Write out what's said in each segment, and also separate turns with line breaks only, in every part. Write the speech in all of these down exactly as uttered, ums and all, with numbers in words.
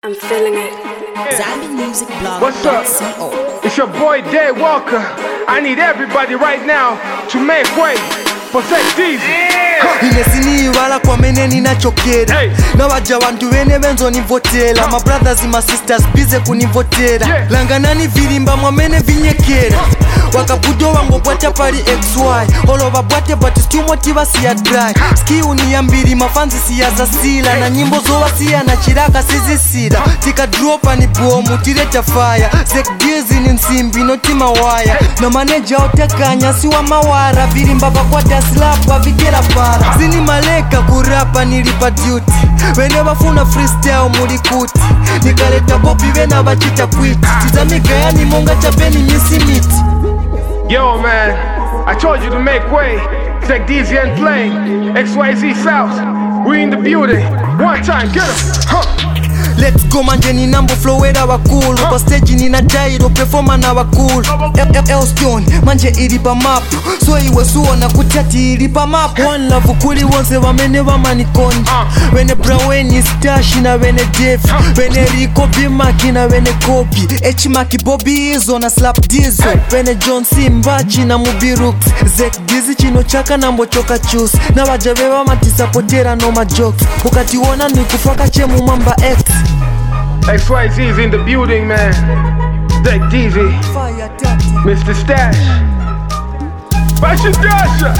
I'm feeling it.
Zambi Music Blog.
What's up? It's your boy Day Walker. I need everybody right now to make way for Zach Deezy.
Inesiwala kwa mene ninachokera
Hey.
Na waja wantu wene benzo nivotela My brothers and my sisters bize kunivotera
Yeah.
Langanani vilimba mwamene vinyekera Wakabudo wango bwata pari X Y Olova bwate but stumo tiba siya dry Ski uniambiri mafanzi siya zasila Na nyimbo zowa siya na chiraka sizisira Tika dropa ni bomu tireta fire Zek Deezy ni nsimbi noti mawaya Na maneja otekanya siwa mawara Vilimba bakwata slap wa vigera para Zini maleka kurapa nilipa duty Wene wafuna freestyle mulikuti Nikaleta bobi wena wachita kwiti Tizamika yani monga chapeni misimiti.
Yo man, I told you to make way. Zach Deezy and Flame, X Y Z South. We in the building. One time, get 'em. Huh.
Let's go manje ni nambo flowera wakulu Kwa stage ni na jairo performa na wakulu Elstone manje ilipa map So iwe suo na kutiati ilipa map One love kuli wonse wamene wamanikoni Wene braweni stash na wene def Wene Rico Bimaki na wene Kobi Echimaki Bobby Izo na Slap Dizo Wene John C Mbachi na Mubirux Zach Deezy chino chaka na mbochoka chus Na wajawewa matisa potera no majokes Ukati wona ni kufaka chemu mamba X
X Y Z's in the building, man. Zach Deezy, Mister Stash. Fashion Dasher.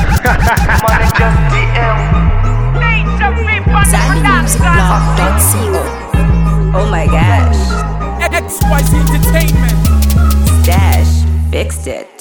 Zambi Music Blog dot co.
Oh my gosh.
X Y Z Entertainment.
Stash fixed it.